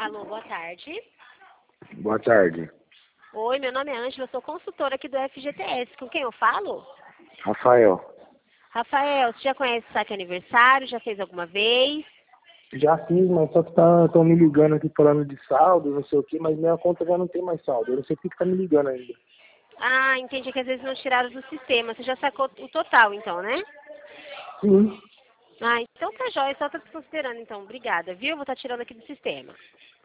Alô, boa tarde. Boa tarde. Oi, meu nome é Ângela, eu sou consultora aqui do FGTS. Com quem eu falo? Rafael. Rafael, você já conhece o saque aniversário? Já fez alguma vez? Já fiz, mas só que estão me ligando aqui falando de saldo, não sei o que, mas minha conta já não tem mais saldo. Eu não sei por que tá me ligando ainda. Ah, entendi que às vezes não tiraram do sistema. Você já sacou o total, então, né? Sim. Ah, então tá jóia, só tá desconsiderando, então. Obrigada, viu? Vou estar tirando aqui do sistema.